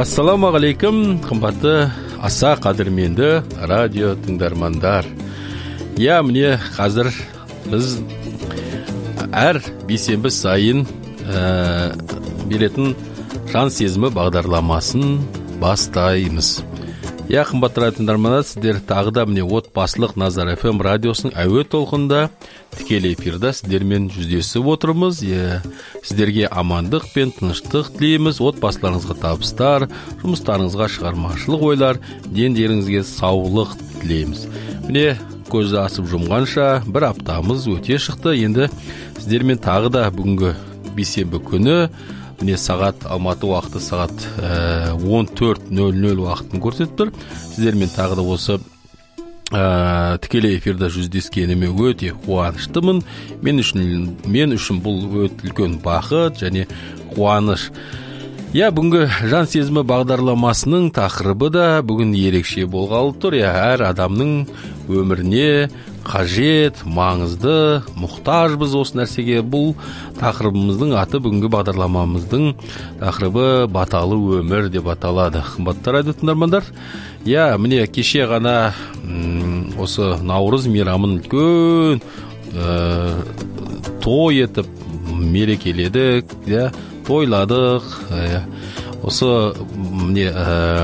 Ассаламағалейкум, қымбатты аса қадірменді радио тыңдармандар. Міне қазір біз әр бейсенбі сайын беретін жан сезімі бағдарламасын бастаймыз. Қымбатты радио тыңдармандар, сіздер тағы да міне отбасылық Назар FM радиосының әуе толқынында тікелей эфирда сіздермен жүздесіп отырмыз. Сіздерге амандық пен тыныштық тілейміз, отбасыларыңызға табыстар, жұмыстарыңызға шығармашылық ойлар, дендеріңізге саулық тілейміз. Міне көзді асып жұмғанша бір аптамыз өте шықты. Енді сіздермен тағы да бүгінгі бейсенбі күні міне сағат Алматы уақыты сағат 14:00 уақытын көрсетіп тұр. Сіздермен тағы да осы тікелей эфирда жүздескеніме өте қуаныштымын. Мен үшін бұл өте үлкен бақыт және қуаныш. Бүгінгі жан сезімі бағдарламасының тақырыбы да бүгін ерекше болғалы тұр. Әр адамның өміріне қажет, маңызды, мұқтажбыз осы нәрсеге. Бұл тақырыбымыздың аты, бүгінгі бағдарламамыздың тақырыбы баталы өмір деп аталады. Қымбатты радио тыңдармандар, міне кеше ғана осы Наурыз мейрамын үлкен той етіп мерекеледік, тойладық. Осы міне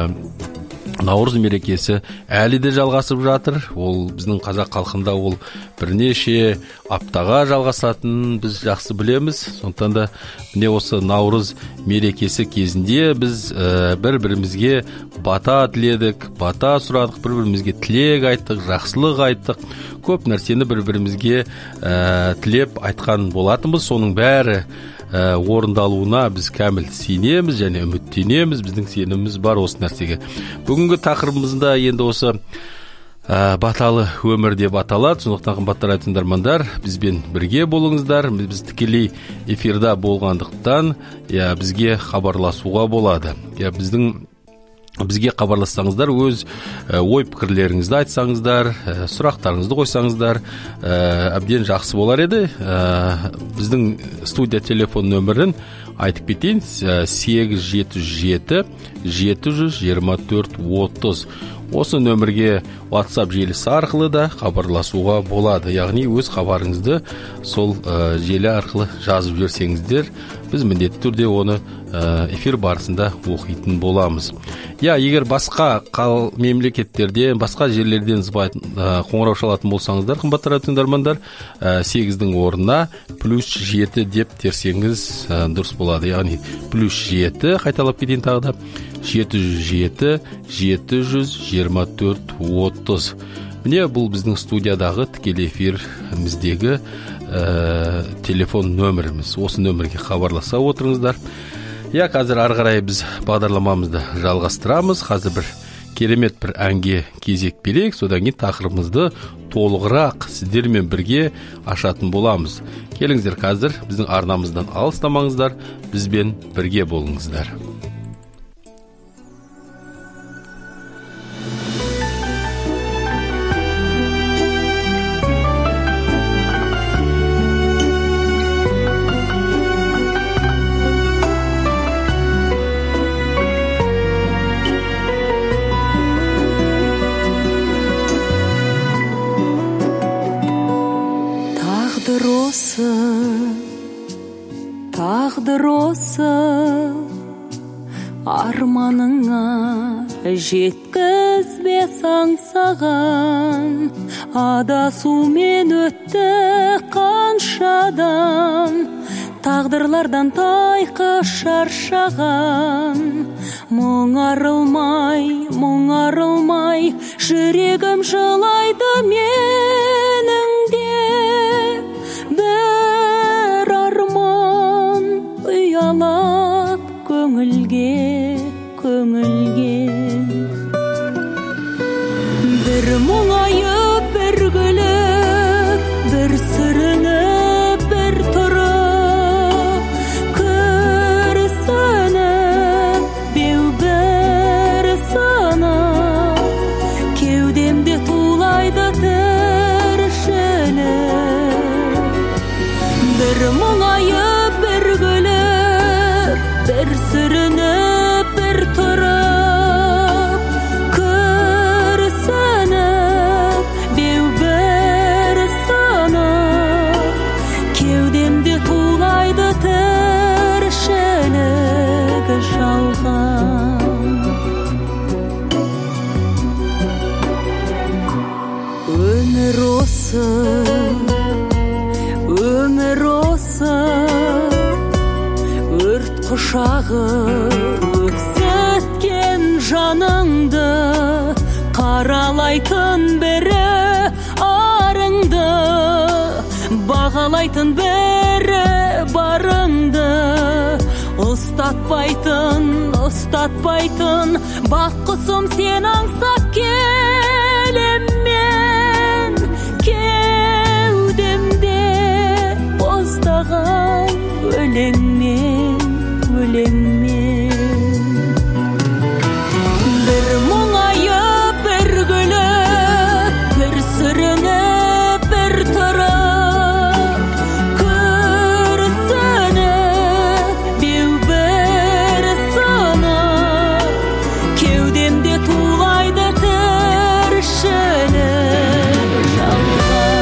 Наурыз мерекесі әлі де жалғасып жатыр. Ол біздің қазақ халқында ол бірнеше аптаға жалғасатын біз жақсы білеміз. Сондықтан да міне осы Наурыз мерекесі кезінде біз бір-бірімізге бата тіледік, бата сұрадық, бір-бірімізге тілек айттық, жақсылық айттық. Көп нәрсені бір-бірімізге тілеп айтқан болатынбыз. Соның бәрі орындалуына біз кәміл сенеміз және үміттенеміз. Біздің сеніміміз бар осы нәрсеге. Бүгінгі тақырыбымызда енді осы баталы өмір деп аталады. Сондықтан қымбатты радио тыңдармандар, бізбен бірге болыңыздар. Біз тікелей эфирда болғандықтан бізге хабарласуға болады. Бізге хабарлассаңыздар, өз ой-пікірлеріңізді айтсаңыздар, сұрақтарыңызды қойсаңыздар, әбден жақсы болар еді. Біздің студия телефон нөмірін айтып кетейін: 877 724 30. Осы нөмірге WhatsApp желісі арқылы да хабарласуға болады. Яғни өз хабарыңызды сол желі арқылы жазып жіберсеңіздер, біз міндетті түрде оны эфир барысында оқитын боламыз. Егер басқа мемлекеттерден, басқа жерлерден қоңырау шалатын болсаңыздар, қымбатты радио тыңдармандар, 8-дің орнына +7 деп терсеңіз дұрыс болады. Яғни +7, қайталап кетейін тағы да, 707 724 30. Міне бұл біздің студиядағы тікелей эфиріміздегі телефон нөміріміз. Осы нөмірге хабарласа отырыңыздар. Қазір ары қарай біз бағдарламамызды жалғастырамыз. Қазір бір керемет бір әнге кезек берейік. Содан кейін тақырыбымызды толығырақ сіздермен бірге ашатын боламыз. Келіңіздер, қазір біздің арнамыздан алыстамаңыздар, бізбен бірге болыңыздар. Тағдыр осы арманыңа жеткізбес аңсаған, адасумен өтті қаншадан, тағдырлардан тайқы шаршаған. Мұң арылмай жүрегім жылайды менің де, бір арман ұялап көңілге. Бір мұңайып, бір күліп, бір сүрініп, бір тұрып, күрсініп, беу бір сынып, кеудемде тулайды тіршілік. Бір мұңайып, бір күліп, бір сүрініп, бір тұрып, құшағы өксіткен жаныңды, қаралайтын бірі арыңды, бағалайтын бірі барыңды, ұстатпайтын бақ құсым сен аңсап келеммен, кеудемде боздаған өлеңмен. Бір мұңайып, бір күліп, бір сүрініп, бір тұрып, күрсініп, беу бір сынып, кеудемде тулайды тіршілік жалған.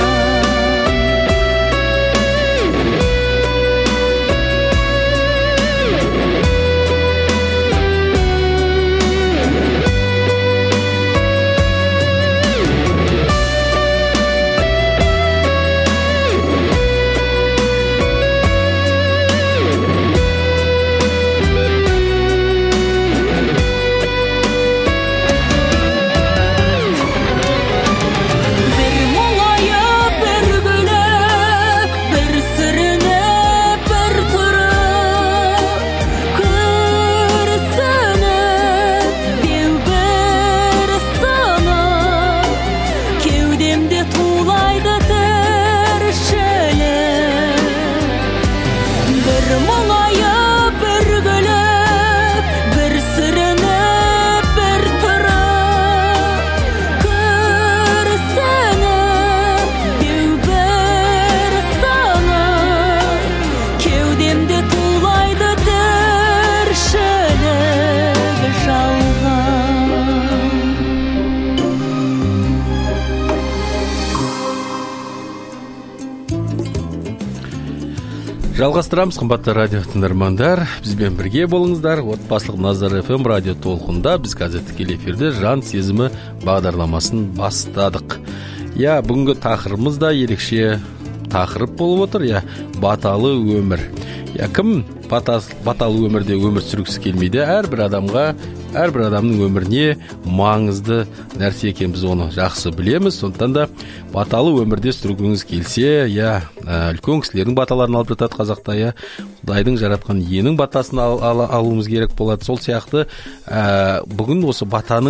Жалғастырамыз, қымбатты радио тыңдармандар. Бізбен бірге болыңыздар. Отбасылық Назар FM радио толқында біз қазір тікелей эфирде жан сезімі бағдарламасын бастадық. Бүгінгі тақырыбымыз да ерекше тақырып болып отыр. Баталы өмір. Кім баталы өмірде өмір сүргісі келмейді? Әрбір адамның өміріне маңызды нәрсе екен, біз оны жақсы білеміз. Сондықтан да баталы өмірде сүргіңіз келсе, үлкен кісілердің баталарын алып жатады қазақта, Құдайдың жаратқан иенің батасын алуымыз керек болады. Сол сияқты бүгін осы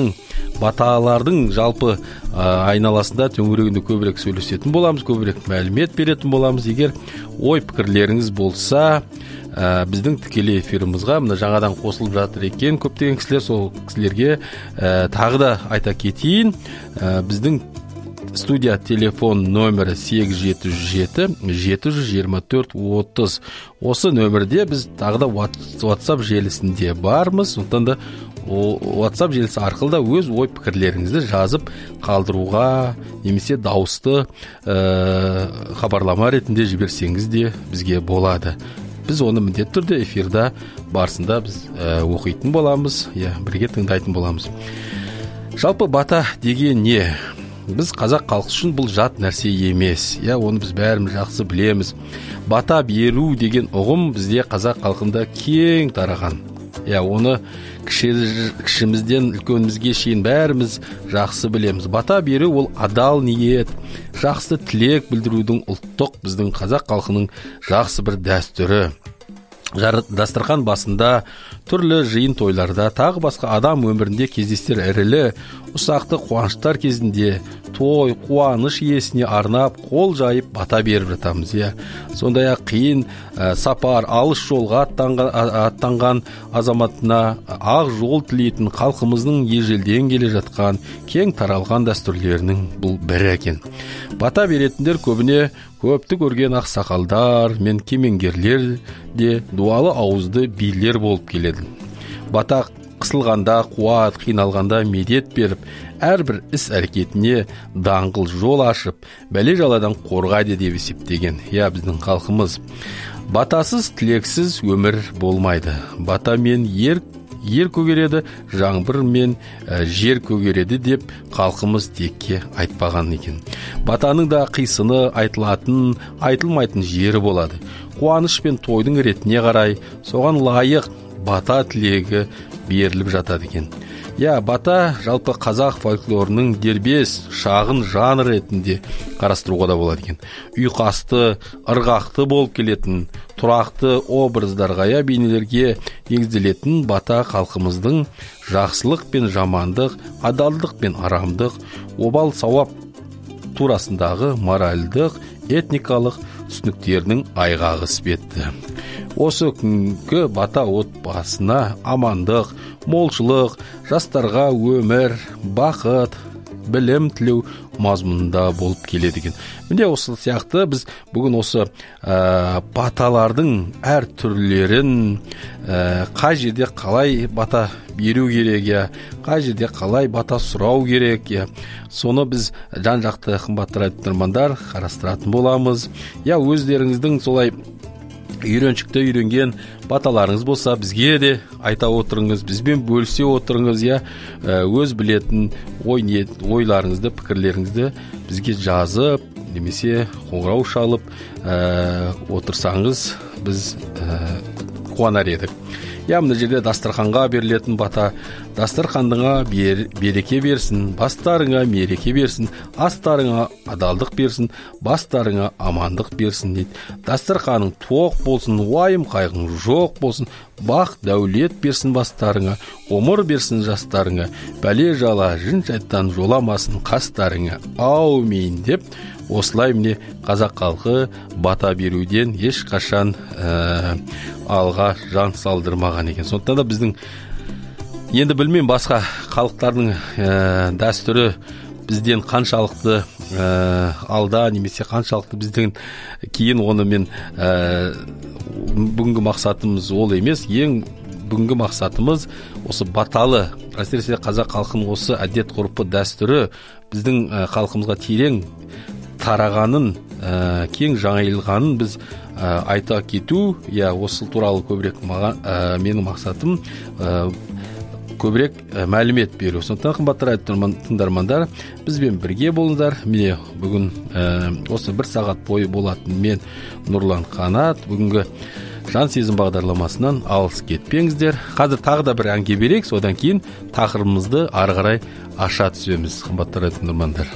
баталардың жалпы айналасында төңірегінде көбірек сөйлесетін боламыз, көбірек мәлімет беретін боламыз. Егер ой пікірлеріңіз болса, біздің тікелей эфирімізға мына жаңадан қосылып жатыр екен көптеген кісілер, сол кісілерге тағы да айта кетейін. Біздің студия телефон нөмірі 877-724-30. Осы нөмірде біз тағы да WhatsApp желісінде бармыз. Сондықтан да WhatsApp желісі арқылы да өз ой пікірлеріңізді жазып қалдыруға, немесе дауысты хабарлама ретінде жіберсеңіз де бізге болады. Біз оны міндетті түрде эфирда барысында біз оқитын боламыз, бірге тыңдайтын боламыз. Жалпы бата деген не? Біз қазақ халқы үшін бұл жат нәрсе емес. Оны біз бәріміз жақсы білеміз. Бата беру деген ұғым бізде қазақ халқында кең тараған. Оны кішімізден үлкенімізге шейін бәріміз жақсы білеміз. Бата беру ол адал ниет, жақсы тілек білдірудің ұлттық біздің қазақ халқының жақсы бір дәстүрі. Дастархан басында, түрлі жиын тойларда, тағы басқа адам өмірінде кездесер ірілі, ұсақты қуаныштар кезінде той, қуаныш иесіне арнап, қол жайып бата беріп жатамыз. Сондай-ақ қиын сапар, алыс жолға аттанған азаматына ақ жол тілейтін халқымыздың ежелден келе жатқан кең таралған дәстүрлерінің бұл бірі екен. Бата беретіндер көбіне көпті көрген ақсақалдар мен кемеңгерлер де дуалы ауызды билер болып келеді. Бата қысылғанда, қуат, қиналғанда медет беріп, әрбір іс әрекетіне даңғыл жол ашып, бәле жаладан қорғайды деп есептеген. Біздің халқымыз. Батасыз, тілексіз өмір болмайды. Батамен ер көгереді, жаңбыр мен жер көгереді деп халқымыз текке айтпаған екен. Батаның да қисыны айтылмайтын жері болады. Қуаныш пен тойдың ретіне қарай, соған лайық бата тілегі беріліп жатады екен. Бата жалпы қазақ фольклорының дербес шағын жанр ретінде қарастыруға да болады екен. Ұйқасты, ырғақты болып келетін, тұрақты образдарға, бейнелерге негізделетін бата халқымыздың жақсылық пен жамандық, адалдық пен арамдық, обал сауап турасындағы моральдық, этникалық түсініктерінің айғағы іспетті. Осы күнгі бата отбасына амандық, молшылық, жастарға өмір, бақыт, білім тілеу мазмұнында болып келеді екен. Міне осы сияқты біз бүгін осы баталардың әр түрлерін, қай жерде қалай бата беру керек, қай жерде қалай бата сұрау керек, соны біз жан-жақты қымбатты тыңдармандар қарастыратын боламыз. Өздеріңіздің солай үйреншікті үйренген баталарыңыз болса, бізге де айта отырыңыз, бізбен бөлісе отырыңыз, өз білетін ойларыңызды, пікірлеріңізді бізге жазып, немесе қоңырау шалып отырсаңыз, біз қуанар едік. Мына жерде дастарханға берілетін бата: дастарханыңа береке берсін, бастарыңа мереке берсін, астарыңа адалдық берсін, бастарыңа амандық берсін дейді. Дастарханың тоқ болсын, уайым қайғың жоқ болсын, бақ дәулет берсін бастарыңа, ғұмыр берсін жастарыңа, бәле жала жын шайттан жоламасын қастарыңа, аумин деп, осылай міне қазақ халқы бата беруден ешқашан алға жан салдырмаған екен. Сондықтан да біздің, енді білмеймін, басқа халықтардың дәстүрі бізден қаншалықты алда, немесе қаншалықты бізден кейін, оны мен бүгінгі мақсатымыз ол емес. Ең бүгінгі мақсатымыз осы баталы, әсіресе қазақ халқының осы әдет ғұрпы дәстүрі біздің халқымызға терең тарағанын, кең жайылғанын біз айта кету. Осы туралы көбірек менің мақсатым көбірек мәлімет беру. Сондықтан қымбатты тыңдармандар, бізбен бірге болыңыздар. Міне бүгін осы 1 сағат бойы болатын мен Нұрлан Қанат. Бүгінгі жан сезім бағдарламасынан алыс кетпеңіздер. Қазір тағы да бір әнге берейік, содан кейін тақырыбымызды ары қарай аша түсеміз. Қымбатты тыңдармандар,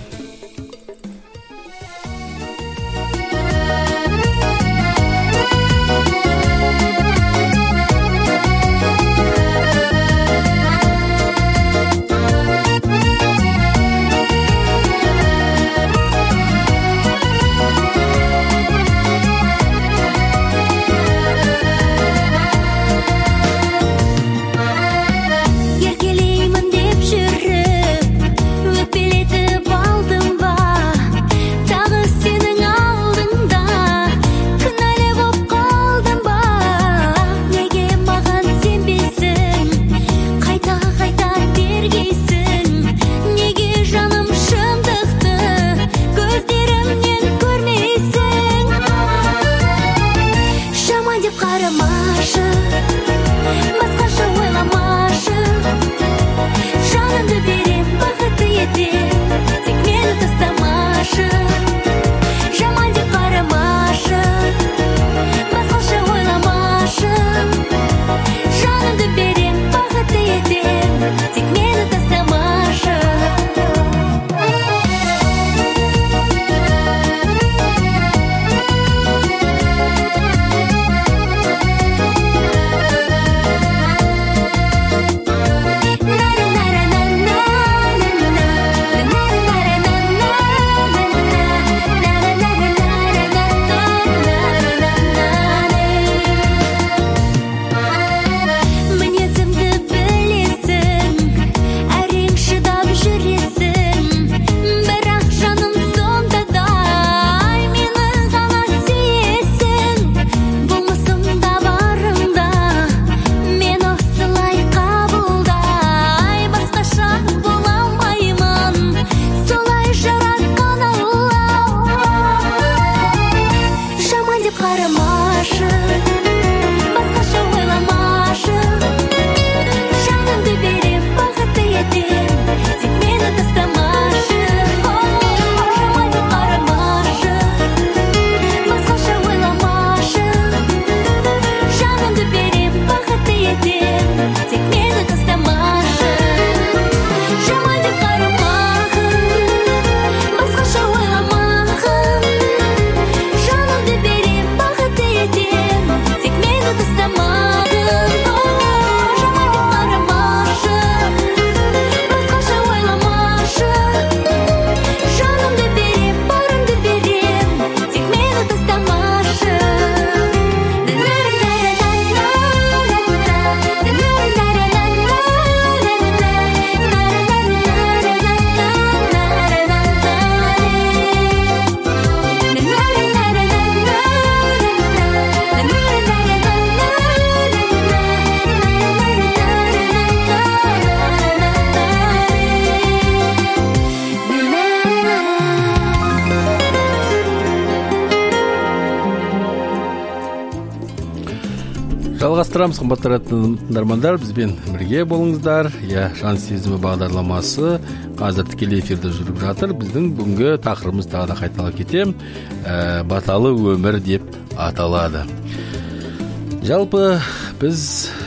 Жалғастырамыз, қымбатты тыңдармандар, бізбен бірге болыңыздар. Жан сезімі бағдарламасы қазір тікелей эфирде жүріп жатыр. Біздің бүгінгі тақырыбымыз тағы да қайталап кетем, баталы өмір деп аталады. Жалпы біз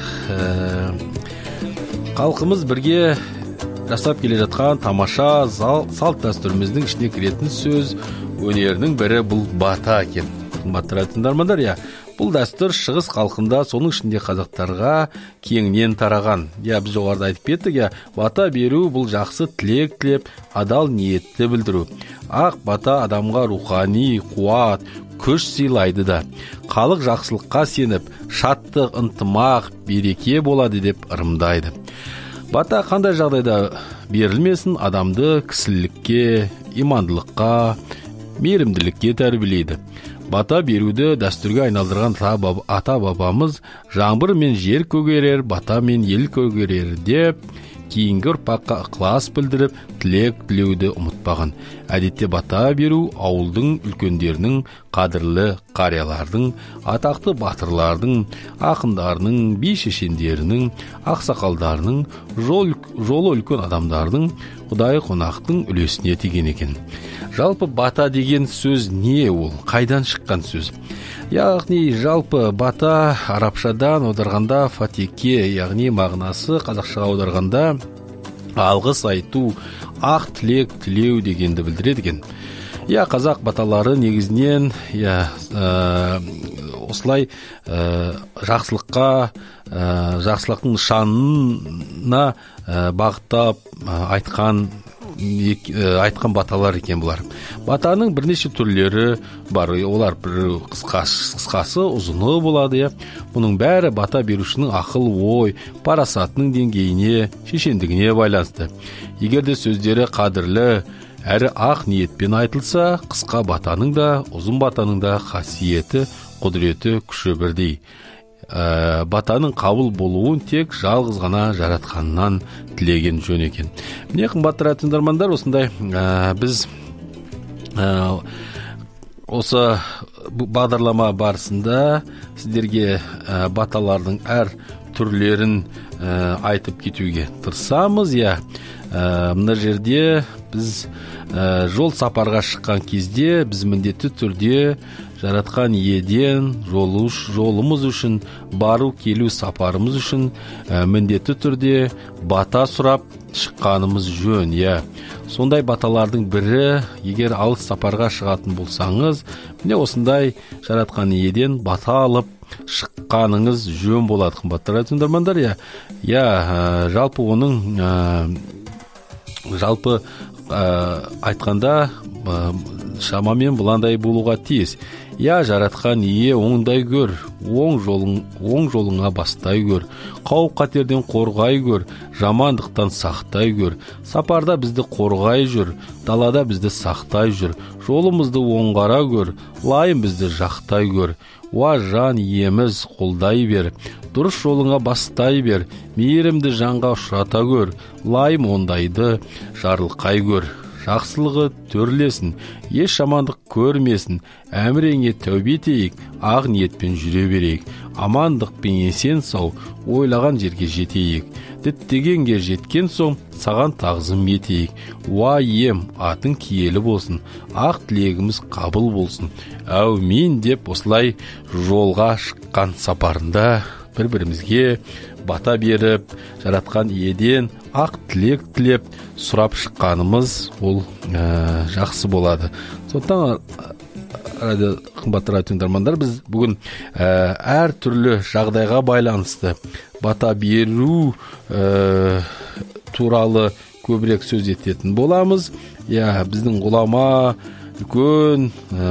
халқымыз бірге жасап келе жатқан тамаша салт дәстүріміздің ішіне кіретін сөз өнерінің бірі бұл бата екен. Қымбатты тыңдармандар, бұл дәстүр шығыс халқында, соның ішінде қазақтарға кеңінен тараған. Біз жоғарыда айтып кеттік, бата беру бұл жақсы тілек тілеп, адал ниетті білдіру. Ақ бата адамға рухани қуат, күш сыйлайды да. Халық жақсылыққа сеніп, шаттық, ынтымақ, береке болады деп ырымдайды. Бата қандай жағдайда берілмесін, адамды кісілікке, имандылыққа, мейірімділікке тәрбиелейді. Бата беруді дәстүрге айналдырған ата бабамыз жаңбыр мен жер көгерер, бата мен ел көгерер деп кейінгі ұрпаққа ықылас білдіріп, тілек тілеуді ұмытпаған. Әдетте бата беру ауылдың үлкендерінің, қадірлі қариялардың, атақты батырлардың, ақындарының, би шешендерінің, ақсақалдарының, жолы үлкен адамдардың, құдай қонақтың үлесіне тиген екен. Жалпы бата деген сөз не ол? Қайдан шыққан сөз? Яғни жалпы бата арабшадан аударғанда фатеке, яғни мағынасы қазақшаға аударғанда алғыс айту, ақ тілек тілеу дегенді білдіреді екен. Қазақ баталары негізінен осылай жақсылыққа, жақсылықтың нышанына бағыттап айтқан баталар екен бұлар. Батаның бірнеше түрлері бар, олар бір қысқасы, ұзыны болады. Бұның бәрі бата берушінің ақыл ой, парасатының деңгейіне, шешендігіне байланысты. Егер де сөздері қадірлі, әрі ақ ниетпен айтылса, қысқа батаның да, ұзын батаның да қасиеті, құдіреті, күші бірдей. Батаның қабыл болуын тек жалғыз ғана жаратқаннан тілеген жөн екен. Міне, қымбатты тыңдармандар, осындай біз осы бағдарлама барысында сіздерге баталардың әр түрлерін айтып кетуге тырысамыз. Мына жерде біз жол сапарға шыққан кезде біз міндетті түрде жаратқан иеден жолымыз үшін, бару келу сапарымыз үшін міндетті түрде бата сұрап шыққанымыз жөн. Сондай баталардың бірі, егер алыс сапарға шығатын болсаңыз, міне осындай жаратқан иеден бата алып шыққаныңыз жөн болады, қымбатты тыңдармандар. Жалпы оның жалпы айтқанда шамамен бұландай болуға тиіс. Жаратқан ие оңдай көр, оң жолыңа бастай көр, қауіп қатерден қорғай көр, жамандықтан сақтай көр, сапарда бізді қорғай жүр, далада бізді сақтай жүр, жолымызды оңғара көр, лайым бізді жақтай көр. Жан иеміз қолдай бер, дұрыс жолыңа бастай бер, мейірімді жанға ұшырата көр, лайым ондайды жарылқай көр. Жақсылығы төрлесін, еш жамандық көрмесін, әміреңе тәубе етейік, ақ ниетпен жүре берейік, амандықпен есен сау, ойлаған жерге жетейік, діттегенге жеткен соң саған тағзым етейік. Ем, атың киелі болсын, ақ тілегіміз қабыл болсын. Әумин деп осылай жолға шыққан сапарында бір-бірімізге бата беріп, жаратқан иеден ақ тілек тілеп сұрап шыққанымыз ол жақсы болады. Сондықтан қымбатты тыңдармандар, біз бүгін әр түрлі жағдайға байланысты бата беру туралы көбірек сөз ететін боламыз. Біздің ғұлама үлкен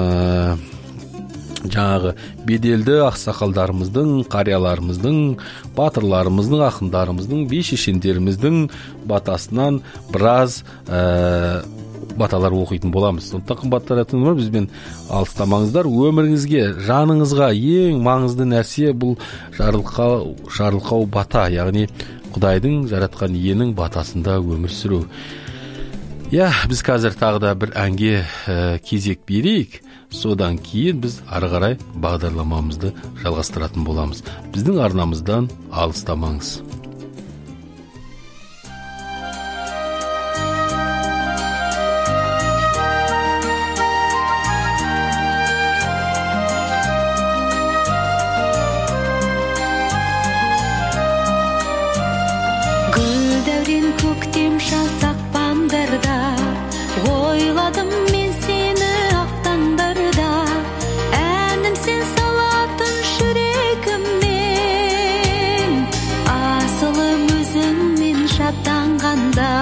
жаңағы беделді ақсақалдарымыздың, қарияларымыздың, батырларымыздың, ақындарымыздың, би шешендеріміздің батасынан біраз баталар оқитын боламыз. Сондықтан қымбатты тыңдармандар, бізбен алыстамаңыздар. Өміріңізге, жаныңызға ең маңызды нәрсе бұл жарылқау бата, яғни Құдайдың жаратқан иенің батасында өмір сүру. Біз қазір тағы да бір әнге кезек берейік. содан кейін біз ары қарай бағдарламамызды жалғастыратын боламыз. Біздің арнамыздан алыстамаңыз. Көктем жасақ бамдарда ойладым мен сені ақтаңдарда, әнім сен салатын жүрегімнен, асылым өзіңмен шаттанғанда.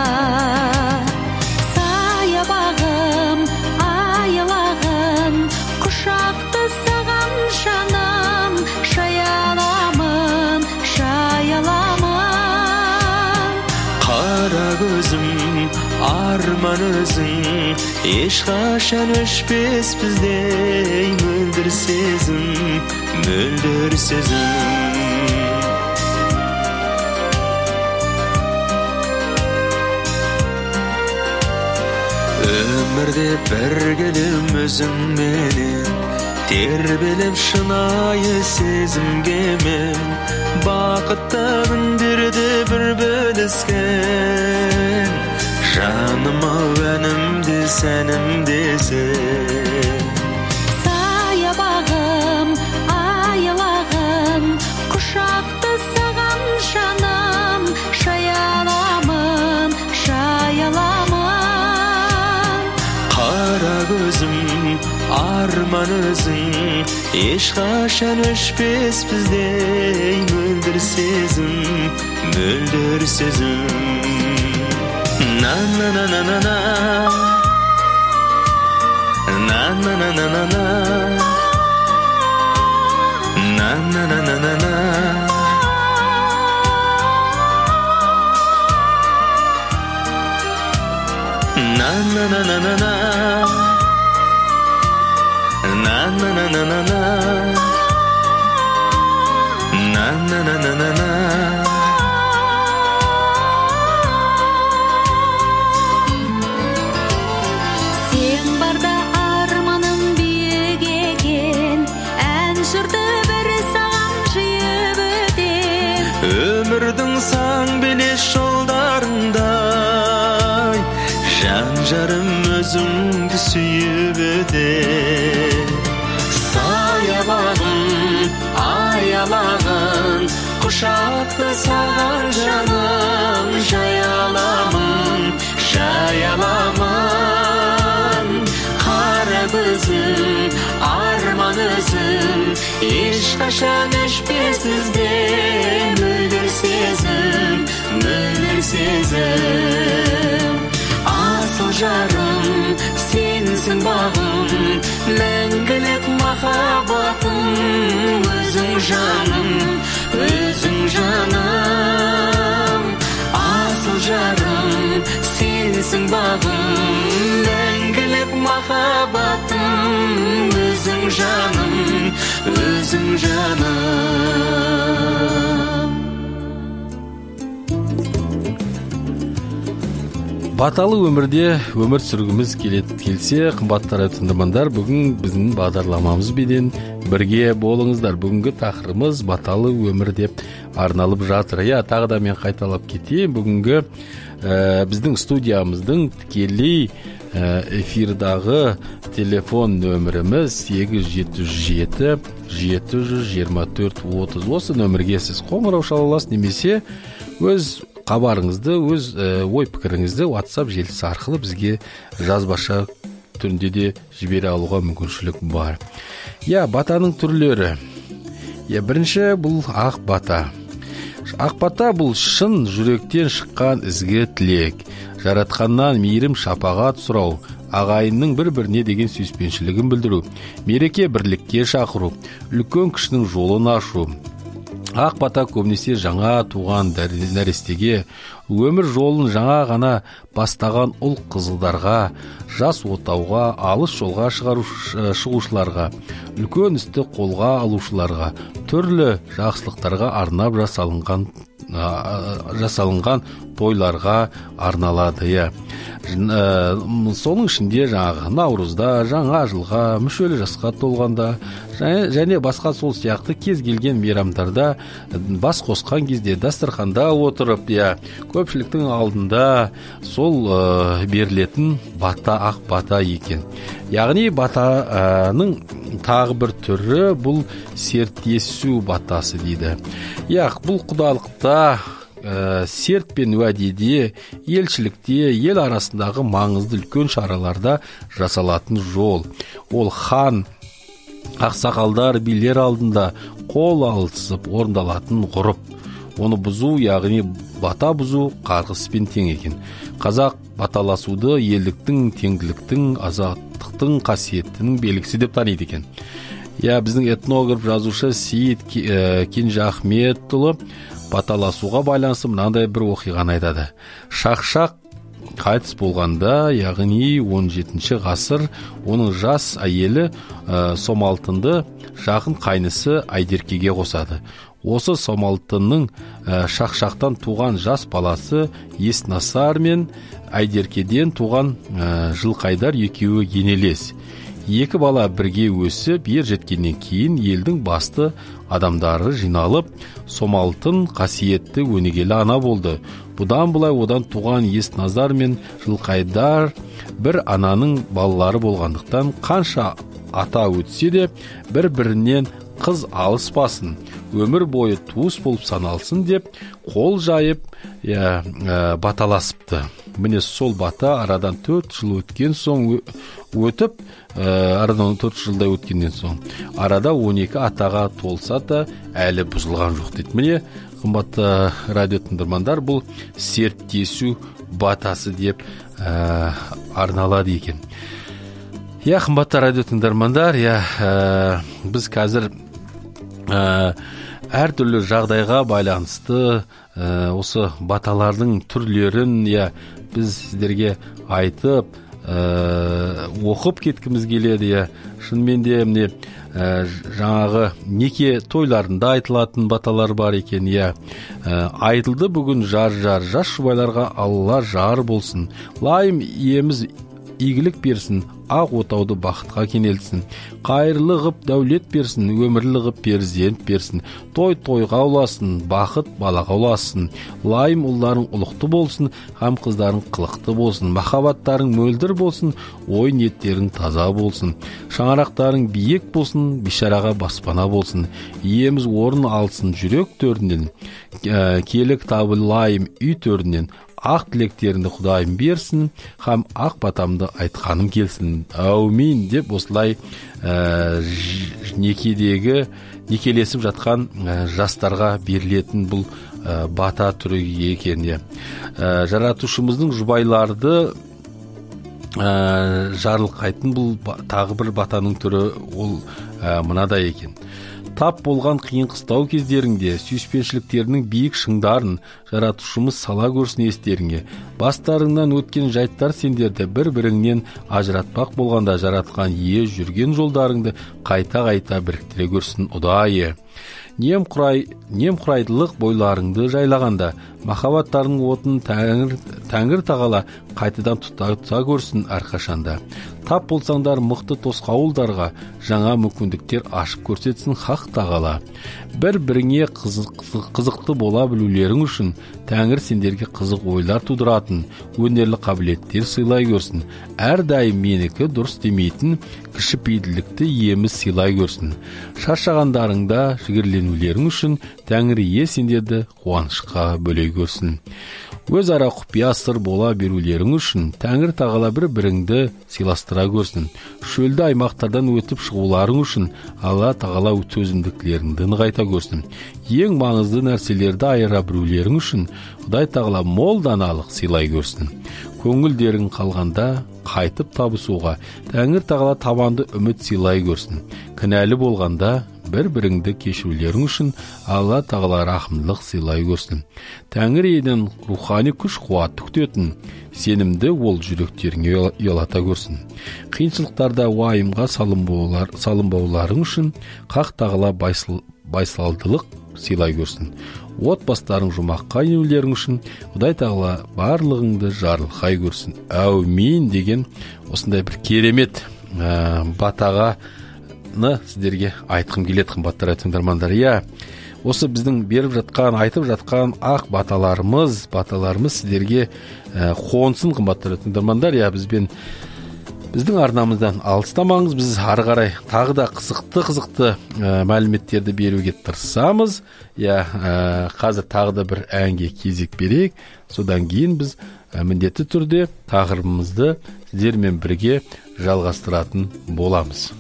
Саябағым, аялағым, құшақты саған жаным, шаяламын, шаяламын. Қара көзім, арман өзің, ешқашан өшпес біздей мөлдір сезім, мөлдір сезім. Өмірде біргелім өзіңменен, тербеліп шынайы сезімге мен, бақытты күндерді бір бөліскен, жаным-ау әнімде сәнімде сен. Саябағым, аялағым, құшақты саған жаным, шаяламын, шаяламын. Қара көзім, арман өзің, ешқашан өшпес біздей мөлдір сезім, мөлдір сезім. На-на-на-на-на-на, на-на-на-на-на-на, на-на-на-на-на-на. На-на-на-на-на-на, на-на-на-на-на-на, на-на-на-на-на-на. Сен барда арманым биік екен, ән жырды бір саған жиып өтем. Өмірдің сан белес жолдарындай, жан жарым өзіңді сүйіп өтем. Саябағым, аялағым, құшақты саған жаным, жаяламын, жаяламын. Қара көзім, арман өзім, ешқашан өшпес ізде мөлдір сезім, мөлдір сезім. Асыл жарым, сенсің бағым, мәңгілік махаббатым, өзің жаным, өзің жаным. Асыл жарым, сенсің бағым, мәңгілік махаббатым, өзің жаным, өзің жаным. Баталы өмірде өмір сүргіміз келсе, қымбатты радио тыңдармандар, бүгін біздің бағдарламамыз бенен бірге болыңыздар. Бүгінгі тақырыбымыз баталы өмір деп арналып жатыр. Тағы да мен қайталап кетейін. Бүгінгі біздің студиямыздың тікелей эфирдағы телефон нөміріміз 877-724-30. Осы нөмірге сіз қоңырау шала аласыз, немесе өз хабарыңызды, өз ой пікіріңізді WhatsApp желісі арқылы бізге жазбаша түрінде де жібере алуға мүмкіншілік бар. Батаның түрлері. Бірінші бұл ақ бата. Ақ бата бұл шын жүректен шыққан ізгі тілек, жаратқаннан мейірім шапағат сұрау, ағайынның бір-біріне деген сүйіспеншілігін білдіру, мереке бірлікке шақыру, үлкен кішінің жолын ашу. Ақ бата көбінесе жаңа туған нәрестеге, өмір жолын жаңа ғана бастаған ұл қызылдарға, жас отауға, алыс жолға шығушыларға, үлкен істі қолға алушыларға, түрлі жақсылықтарға арнап жасалынған жасалынған тойларға арналады. Соның ішінде жаңағы наурызда, жаңа жылға, мүшелі жасқа толғанда және басқа сол сияқты кез келген мейрамдарда бас қосқан кезде дастарханда отырып, көпшіліктің алдында сол берілетін бата ақ бата екен. Яғни батаның тағы бір түрі бұл серттесу батасы дейді. Бұл құдалықта, серт пен уәдеде, елшілікте, ел арасындағы маңызды үлкен шараларда жасалатын жол. Ол хан, ақсақалдар, билер алдында қол алысып орындалатын ғұрып. Оны бұзу, яғни бата бұзу қарғыспен тең екен. Қазақ баталасуды елдіктің, теңділіктің, азаттықтың қасиетінің белгісі деп таниды екен. Біздің этнограф жазушы Сейіт Кенже Ахметұлы баталасуға байланысты мынандай бір оқиғаны айтады. Шақшақ қайтыс болғанда, яғни 17 ғасыр, оның жас әйелі Сомалтынды жақын қайнысы Айдеркеге қосады. Осы Сомалтынның Шақшақтан туған жас баласы Еснасар мен Айдеркеден туған Жылқайдар екеуі енелес. Екі бала бірге өсіп, ер жеткеннен кейін елдің басты адамдары жиналып, Сомалтын қасиетті өнегелі ана болды. Бұдан былай одан туған Есназар мен Жылқайдар бір ананың балалары болғандықтан қанша ата өтсе де бір-бірінен қыз алыспасын, өмір бойы туыс болып саналсын деп қол жайып баталасыпты. Міне сол бата арадан 4 жыл өткен соң арадан 4 жылдай өткеннен соң арада 12 атаға толса да әлі бұзылған жоқ дейді. Міне қымбатты радио тыңдармандар, бұл серттесу батасы деп арналады екен. Қымбатты радио тыңдармандар, біз қазір әртүрлі жағдайға байланысты осы баталардың түрлерін біз сіздерге айтып оқып кеткіміз келеді. Шынымен де міне жаңағы неке тойларында айтылатын баталар бар екен. Айтылды бүгін жар жас жұбайларға Алла жар болсын, лайым иеміз игілік берсін, ақ отауды бақытқа кенелсін, қайырлы ғып дәулет берсін, өмірлі ғып перзент берсін, той-тойға ұласын, бақыт балаға ұласын, лайым ұлдарың ұлықты болсын, һәм қыздарың қылықты болсын, махаббаттарың мөлдір болсын, ой ниеттерің таза болсын, шаңырақтарың биік болсын, бишараға баспана болсын, иеміз орын алсын жүрек төрінен, келік табы лайым үй төрінен, ақ тілектеріңді Құдайым берсін, һәм ақ батамды айтқаным келсін. Әумин деп осылай некелесіп жатқан жастарға берілетін бұл бата түрі екен. Жаратушымыздың жұбайларды жарылқайтын бұл тағы бір батаның түрі ол мынадай екен. Тап болған қиын қыстау кездеріңде сүйіспеншіліктерінің биік шыңдарын жаратушымыз сала көрсін естеріңе. Бастарыңнан өткен жайттар сендерді бір-біріңнен ажыратпақ болғанда жаратқан ие жүрген жолдарыңды қайта-қайта біріктіре көрсін ұдайы. Немқұрайдылық бойларыңды жайлағанда махаббаттарының отын Тәңір тағала қайтадан тұта көрсін әрқашанда. Тап болсаңдар мықты тосқауылдарға жаңа мүмкіндіктер ашып көрсетсін хақ тағала. Бір-біріңе қызықты бола білулерің үшін Тәңір сендерге қызық ойлар тудыратын, өнерлі қабілеттер сыйлай көрсін. Әрдайым менікі дұрыс демейтін кішіпейділікті иеміз сыйлай көрсін. Шаршағандарыңда жігерленулерің үшін Тәңір ие сендерді қуанышқа бөлей көрсін. Өзара құпия сыр бола берулерің үшін Тәңір тағала бір-біріңді сыйластыра көрсін. Шөлді аймақтардан өтіп шығуларың үшін Алла тағала төзімділіктеріңді нығайта көрсін. Ең маңызды нәрселерді айыра білулерің үшін Құдай тағала мол даналық сыйлай көрсін. Көңілдерің қалғанда қайтып табысуға Тәңір тағала табанды үміт сыйлай көрсін. Кінәлі болғанда бір-біріңді кешірулерің үшін Алла тағала рахымдылық сыйлай көрсін. Тәңір иеден рухани күш-қуат күтетін сенімді ол жүректеріңе ұялата көрсін. Қиыншылықтарда уайымға салынбауларың үшін хақ тағала байсалдылық сыйлай көрсін. Отбасыларың жұмаққа енулерің үшін Құдай тағала барлығыңды жарылқай көрсін. Әумин деген осындай бір керемет батағаны сіздерге айтқым келеді, қымбатты радио тыңдармандар. Осы біздің беріп жатқан, айтып жатқан ақ баталарымыз сіздерге қонсын, қымбатты радио тыңдармандар. Біздің арнамыздан алыстамаңыз, біз ары қарай тағы да қызықты мәліметтерді беруге тырысамыз. Қазір тағы да бір әнге кезек берейік. Содан кейін біз міндетті түрде тақырыбымызды сіздермен бірге жалғастыратын боламыз.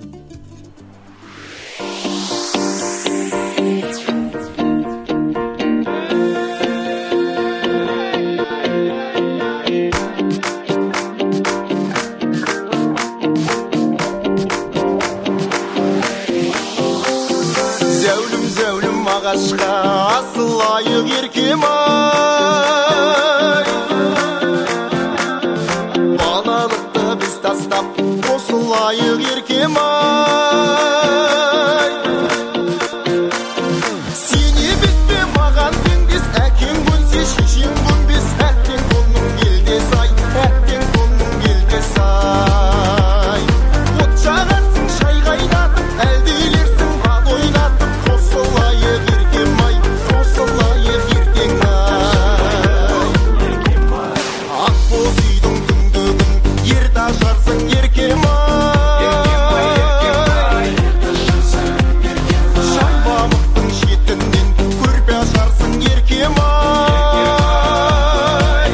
Ағашқа асылайық еркем-ай, балалықты біз тастап қосылайық еркем-ай. Сен емеспе маған теңдес, әкең көнсе шешең көнбес, әттең қолың келдес-ай, әттең қолың келдес-ай. От жағарсың шай қайнатып, әлдейлерсің бал ойнатып, қосылайық еркем-ай, қосылайық ертең-ай. Ақ боз үйдің түңдігін ерте ашарсың еркем-ай, шайбамықтың шетінен көрпе ашарсың еркем-ай.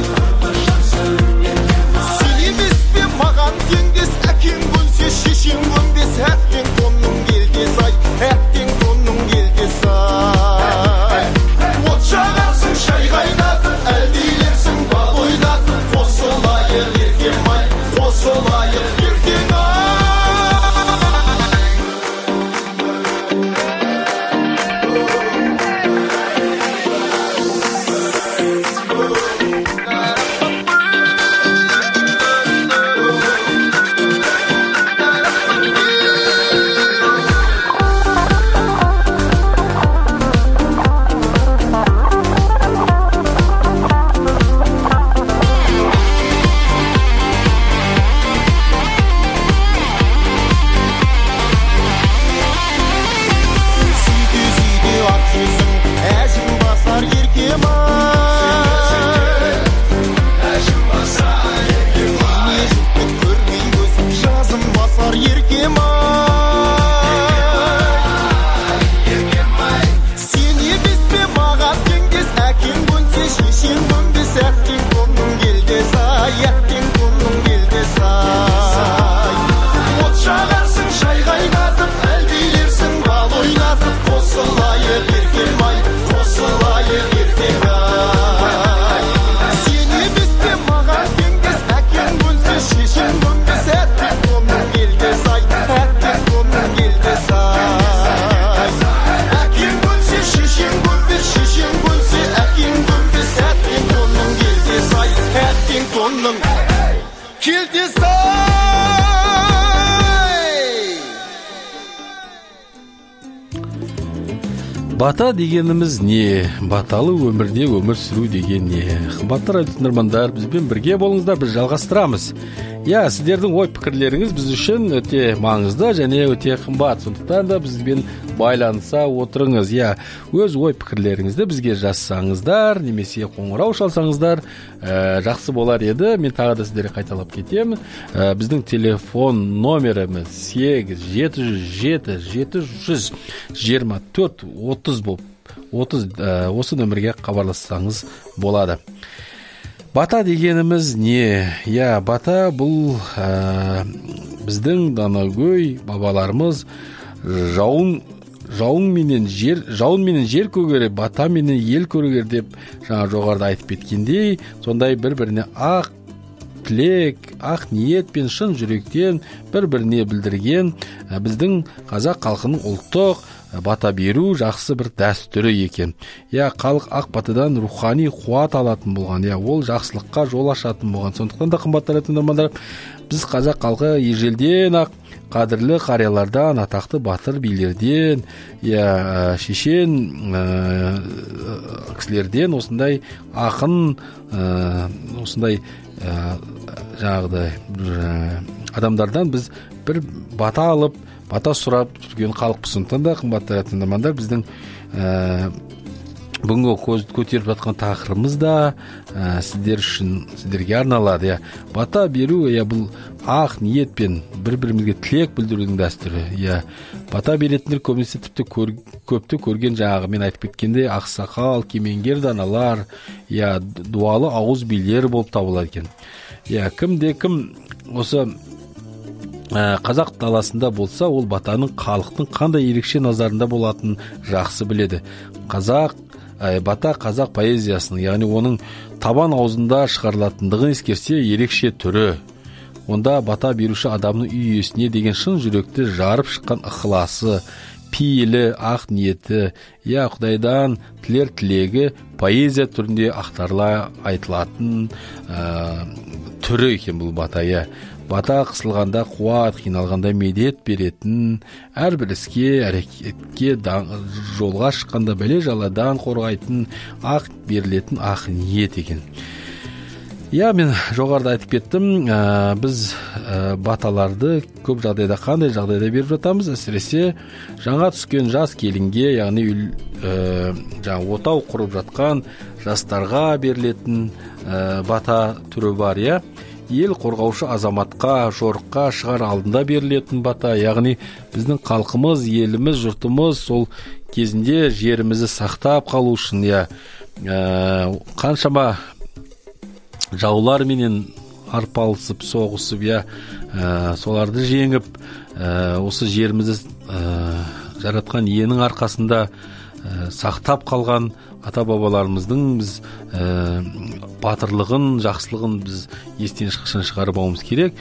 Сен емеспе маған теңдес, әкең көнсе шешең көнбес, әттең тонның келдес-ай, әттең тонның келдес-ай. От жағарсың шай қайнатып, әлдейлерсің бал ойнатып, қосылайық еркем-ай, қосылайық ертең-ай. Сүйде ақ жүзің әжім басар еркем-ай, не жұртты көрмей көзім жазым басар еркем-ай. Сен емеспе маған теңдес, әкең көнсе шешең көнбес, әттең тонның келдес-ай, әттең тонның келдес-ай. От жағарсың шай қайнатып, әлдейлерсің бал ойнатып, қосылайық еркем-ай, қосылайық ертең-ай. Сен емеспе маған теңдес, әкең көнсе шешең көнбес, әттең тонның келдес-ай, әттең тонның келдес-ай. Әкең көнсе шешең көнбес, шешең көнсе әкең көнбес, әттең тонның келдес-ай, әттең тонның келдес-ай. Бата дегеніміз не? Баталы өмірде өмір сүру деген не? Қымбатты радио тыңдармандар, бізбен бірге болыңыздар, біз жалғастырамыз. Сіздердің ой пікірлеріңіз біз үшін өте маңызды және өте қымбат. Сондықтан да бізбен байланыса отырыңыз. Өз ой пікірлеріңізді бізге жазсаңыздар, немесе қоңырау шалсаңыздар, жақсы болар еді. Мен тағы да сіздерге қайталап кетемін. Біздің телефон номеріміз 8-7-7-724-30 болып, осы нөмірге хабарлассаңыз болады. Бата дегеніміз не? Бата бұл біздің данагөй бабаларымыз жауын менен жер көгере, бата менен ел көрегер деп жаңа жоғарыда айтып кеткендей, сондай бір-біріне ақ тілек, ақ ниет пен шын жүректен бір-біріне білдірген біздің қазақ халқының ұлттық бата беру жақсы бір дәстүрі екен. Халық ақ батадан рухани қуат алатын болған, ол жақсылыққа жол ашатын болған. Сондықтан да қымбатты тыңдармандар, біз қазақ халқы ежелден ақ қадірлі қариялардан, атақты батыр билерден, шешен кісілерден, осындай ақын, осындай жаңағыдай адамдардан біз бір бата алып, бата сұрап жүрген халықпыз. Сондықтан да қымбатты тыңдармандар, біздің бүгінгі көтеріп жатқан тақырыбымыз да сіздерге арналады. Бата беру, бұл ақ ниетпен бір-бірімізге тілек білдірудің дәстүрі. Бата беретіндер көбінесе тіпті көпті көрген, жаңағы мен айтып кеткенде, ақсақал, кемеңгер даналар, дуалы ауыз билер болып табылады екен. Кім осы қазақ даласында болса, ол батаның халықтың қандай ерекше назарында болатынын жақсы біледі. Бата қазақ поэзиясының, яғни оның табан аузында шығарылатындығын ескерсе, ерекше түрі. Онда бата беруші адамның үй иесіне деген шын жүректі жарып шыққан ықыласы, пейілі, ақ ниеті, Құдайдан тілер тілегі поэзия түрінде ақтарыла айтылатын түрі екен бұл бата. Бата қысылғанда қуат, қиналғанда медет беретін, әрбір іске, әрекетке, жолға шыққанда бәле жаладан қорғайтын, ақ берілетін ақ ниет екен. Мен жоғарыда айтып кеттім, біз баталарды көп жағдайда қандай жағдайда беріп жатамыз? Әсіресе жаңа түскен жас келінге, яғни отау құрып жатқан жастарға берілетін бата түрі бар. Ел қорғаушы азаматқа, жорыққа шығар алдында берілетін бата, яғни біздің халқымыз, еліміз, жұртымыз сол кезінде жерімізді сақтап қалу үшін, қаншама жаулар менен арпалысып, соғысып, соларды жеңіп, осы жерімізді жаратқан иенің арқасында сақтап қалған ата-бабаларымыздың біз батырлығын, жақсылығын біз естен шығармауымыз керек.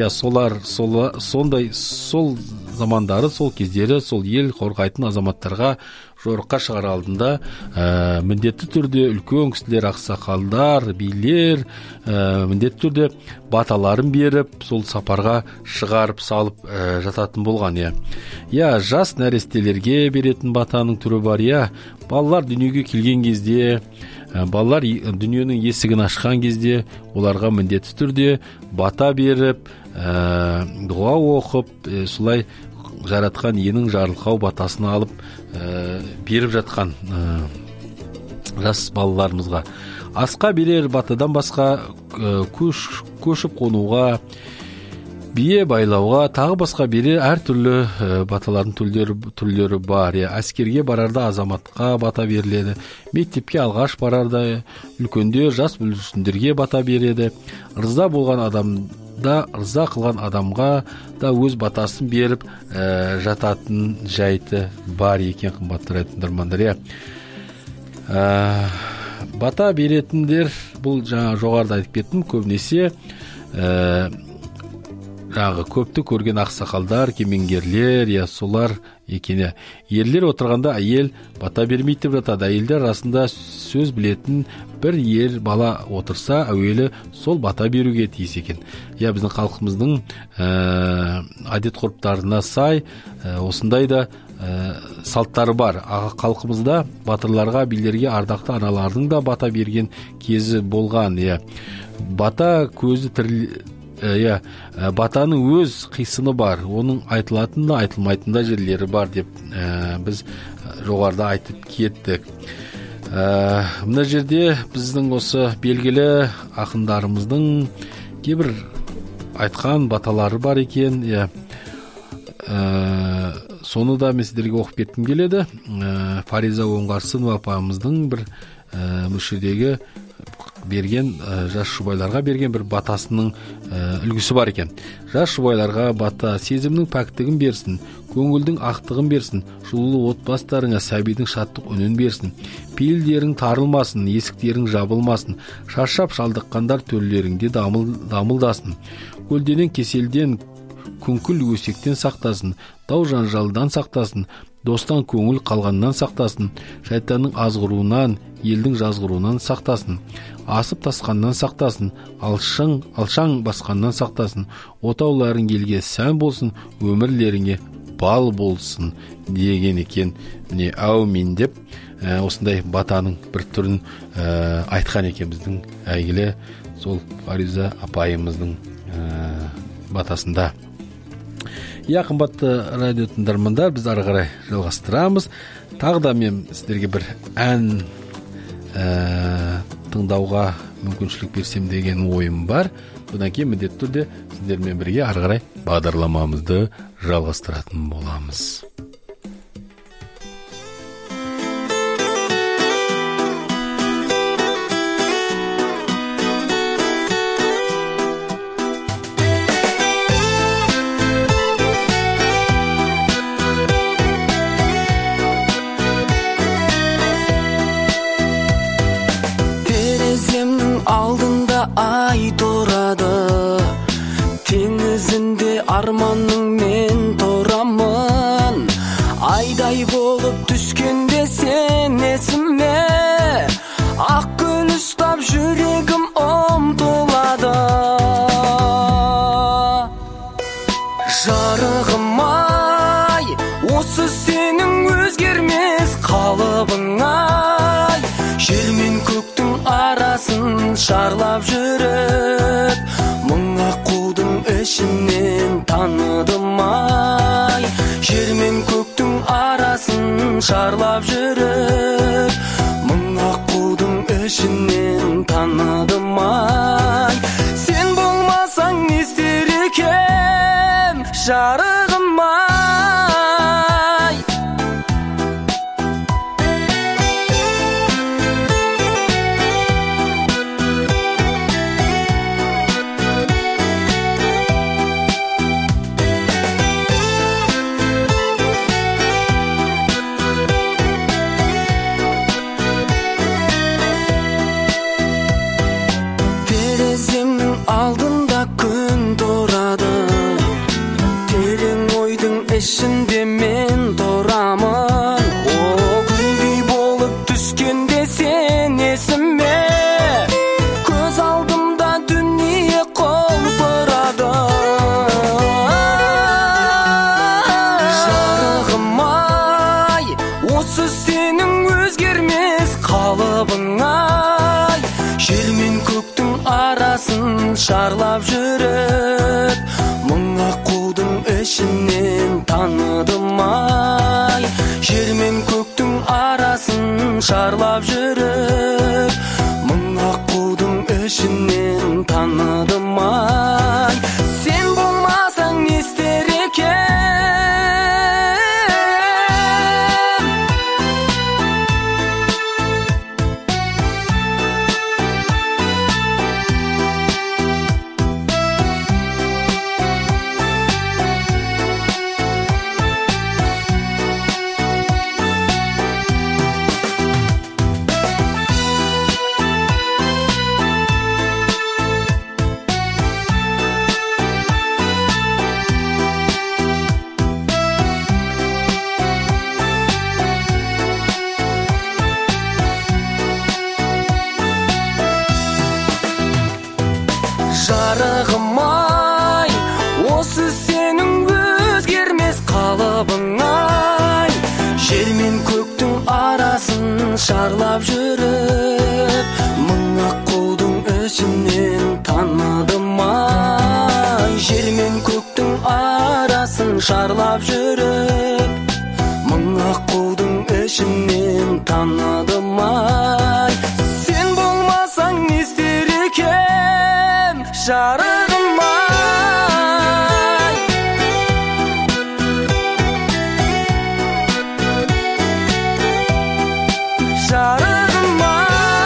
Сол замандары, сол кездері, сол ел қорғайтын азаматтарға жорыққа шығар алдында міндетті түрде үлкен кісілер, ақсақалдар, билер міндетті түрде баталарын беріп, сол сапарға шығарып салып жататын болған. Жас нәрестелерге беретін батаның түрі бар. Балалар дүниеге келген кезде, балалар дүниенің есігін ашқан кезде, оларға міндетті түрде бата беріп, дұға оқып, солай жаратқан иенің жарылқау батасын алып беріп жатқан жас балаларымызға. Асқа берер батадан басқа көшіп қонуға, бие байлауға, тағы басқа берер әртүрлі баталардың түрлері бар. Әскерге барарда азаматқа бата беріледі. Мектепке алғаш барарда үлкендер, жас бүлдіршіндерге бата береді. Рыза болған адамда, рыза қылған адамға да өз батасын беріп жататын жайты бар екен, қымбатты тыңдармандар. Бата беретіндер, бұл жоғарыда айтып кеттім, көбінесе көпті көрген ақсақалдар, кемеңгерлер, солар екені. Ерлер отырғанда әйел бата бермейді деп жатады. Әйелдер арасында сөз білетін бір ер бала отырса, әуелі сол бата беруге тиіс екен. Біздің халқымыздың әдет ғұрыптарына сай осындай да салттары бар. Халқымызда батырларға, билерге, ардақты аналардың да бата берген кезі болған. Бата көзі батаның өз қисыны бар, оның айтылатын да айтылмайтын да жерлері бар деп біз жоғарыда айтып кеттік. Мына жерде біздің осы белгілі ақындарымыздың кейбір айтқан баталары бар екен. Соны да мен сіздерге оқып кеткім келеді. Фариза Оңғарсынова апамыздың бір мүшедегі берген, жас жұбайларға берген бір батасының үлгісі бар екен. Жас жұбайларға бата сезімнің пәктігін берсін, көңілдің ақтығын берсін, жылулы отбасыларыңа сәбидің шаттық үнін берсін, пейілдерің тарылмасын, есіктерің жабылмасын, шаршап шалдыққандар төрлеріңде дамылдасын, көлденең кеселден, күңкіл өсектен сақтасын, дау жанжалдан сақтасын, достан көңіл қалғаннан сақтасын, шайтанның азғыруынан, елдің жазғыруынан сақтасын, асып тасқаннан сақтасын, алшаң басқаннан сақтасын, отауларың елге сән болсын, өмірлеріңе бал болсын деген екен. Міне әумин деп осындай батаның бір түрін айтқан екен біздің әйгілі сол Фариза апайымыздың батасында. Қымбатты радио тыңдармандар, біз ары қарай жалғастырамыз. Тағы да мен сіздерге бір ән тыңдауға мүмкіншілік берсем деген ойым бар. Содан кейін міндетті түрде сіздермен бірге ары қарай бағдарламамызды жалғастыратын боламыз. Алдында ай тұрады, теңізінде арманның мен тұрамын. Айдай болып түскенде сен есіме, ақ күн ұстап жүрегім ұмтылады. Жарығым ай, осы сенің өзгермес қалыбың ай, жер мен көктің арасын шарлап жүріп, мың аққудың ішінен таныдым ай. Жер мен көктің арасын шарлап жүріп, мың аққудың ішінен таныдым ай. Сен болмасаң не істер екем, жарығым ай. Алдында күн тұрады, терең ойдың ішінде мен тұрамын. О күндей болып түскенде сен есіме, көз алдымда дүние құлпырады. Жарығым ай, осы сенің өзгермес қалыбың ай, жер мен көктің арасын шарлап жүріп, мың аққудың ішінен таныдым ай. Жер мен көктің арасын шарлап жүріп, мың аққудың ішінен таныдым ай. Сен болмасаң не істер екем, жарығым ай, осы сенің өзгермес қалыбың ай. Жер мен көктің арасын шарлап жүріп, мың аққудың ішінен таныдым ай. Жер мен көктің арасын шарлап жүріп, мың аққудың ішінен таныдым ай. Сен болмасаң не істер екем, жарығым ай. Жарығым ай.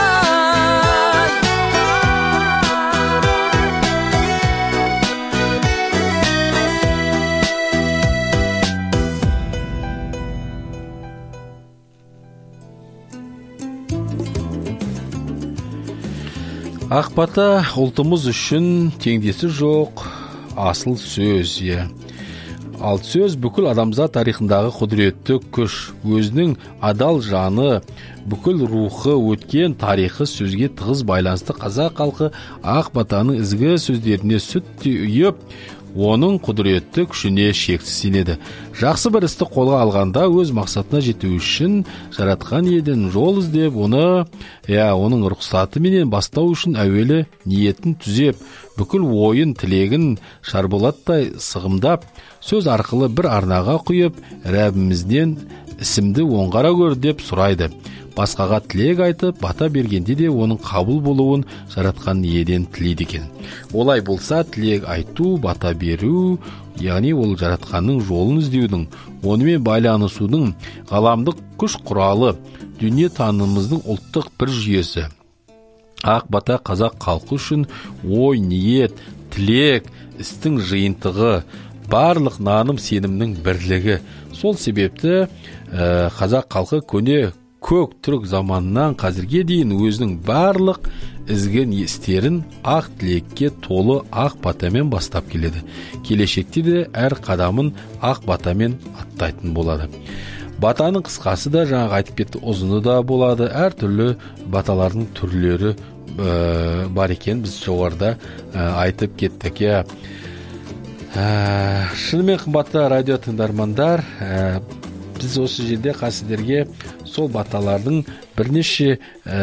Ақ бата ұлтымыз үшін теңдесі жоқ асыл сөз. Ал сөз бүкіл адамзат тарихындағы құдіретті күш, өзінің адал жаны, бүкіл рухы, өткен тарихы сөзге тығыз байланысты. Қазақ халқы ақ батаның ізгі сөздеріне сүттей үйіп, оның құдіретті күшіне шексіз сенеді. Жақсы бір істі қолға алғанда өз мақсатына жету үшін жаратқан иеден жол іздеп, оның рұқсаты менен бастау үшін әуелі ниетін түзеп, бүкіл ойын тілегін шарболаттай сығымдап, сөз арқылы бір арнаға құйып, Рәбімізден ісімді оңғара көр деп сұрайды. Басқаға тілек айтып, бата бергенде де оның қабыл болуын жаратқан иеден тілейді екен. Олай болса, тілек айту, бата беру, яғни ол жаратқанның жолын іздеудің, онымен байланысудың ғаламдық күш құралы, дүние танымымыздың ұлттық бір жүйесі. Ақ бата қазақ халқы үшін ой, ниет, тілек, істің жиынтығы, барлық наным сенімнің бірлігі. Сол себепті қазақ халқы көне көк түрік заманынан қазірге дейін өзінің барлық ізгі істерін ақ тілекке толы ақ батамен бастап келеді. Келешекте де әр қадамын ақ батамен аттайтын болады. Батаның қысқасы да жаңағы айтып кетті, ұзыны да болады. Әр түрлі баталардың түрлері бар екен, біз жоғарыда айтып кеттік. Шынымен қымбатты радио тыңдармандар, біз осы жерде сіздерге сол баталардың бірнеше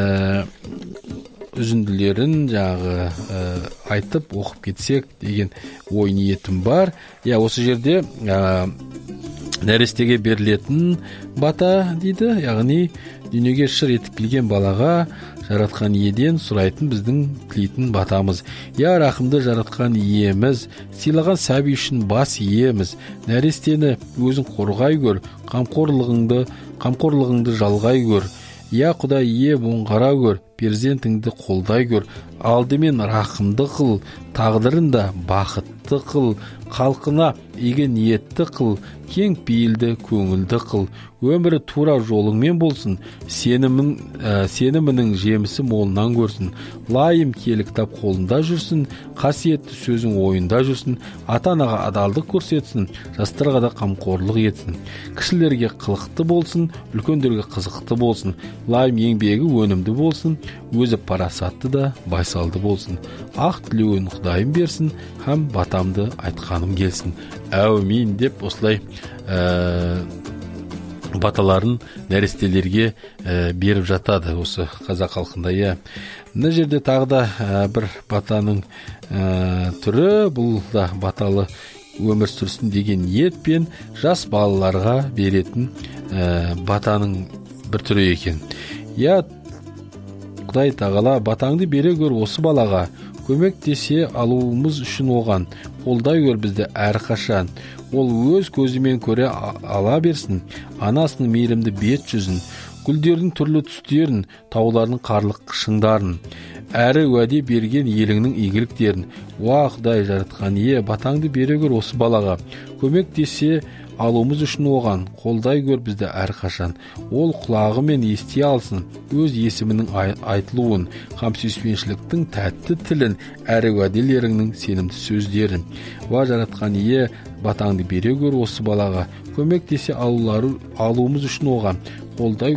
үзінділерін айтып оқып кетсек деген ой ниетім бар. Осы жерде нәрестеге берілетін бата дейді, яғни дүниеге шыр етіп келген балаға жаратқан иеден сұрайтын біздің тілейтін батамыз. Рақымды жаратқан иеміз, сыйлаған сәби үшін бас иеміз, нәрестені өзің қорғай көр, қамқорлығыңды жалғай көр. Құдай ие оңғара көр, перзентіңді қолдай көр, алдымен рақымды қыл, тағдырында бақытты қыл, халқына игі ниетті қыл, кең пейілді көңілді қыл, өмірі тура жолыңмен болсын, сенімінің жемісі молынан көрсін, лайым киелі кітап қолында жүрсін, қасиетті сөзің ойында жүрсін, ата-анаға адалдық көрсетсін, жастарға да қамқорлық етсін, кішілерге қылықты болсын, үлкендерге қызықты болсын, лайым еңбегі өнімді болсын, өзі парасатты да байсалды болсын, ақ тілеуін Құдайым берсін, һәм батамды айтқаным келсін. Әумин деп осылай баталарын нәрестелерге беріп жатады осы қазақ халқында. Мына жерде тағы да бір батаның түрі, бұл да баталы өмір сүрсін деген ниетпен жас балаларға беретін батаның бір түрі екен. Құдай тағала батаңды бере көр осы балаға, көмектесе алуымыз үшін оған, қолдай көр бізді әрқашан. Ол өз көзімен көре ала берсін, анасының мейірімді бет жүзін, гүлдердің түрлі түстерін, таулардың қарлық қышыңдарын, әрі уәде берген еліңнің игіліктерін. Құдай жаратқан ие, батаңды бере көр осы балаға, көмектесе алуымыз үшін оған, қолдай көр бізді әрқашан. Ол құлағымен ести алсын, өз есімінің айтылуын, қамсүйіспеншіліктің тәтті тілін, әрі уәделеріңнің сенімді сөздерін. Жаратқан ие, батаңды бере көр осы балаға, көмектесе алуымыз үшін оған, қолдай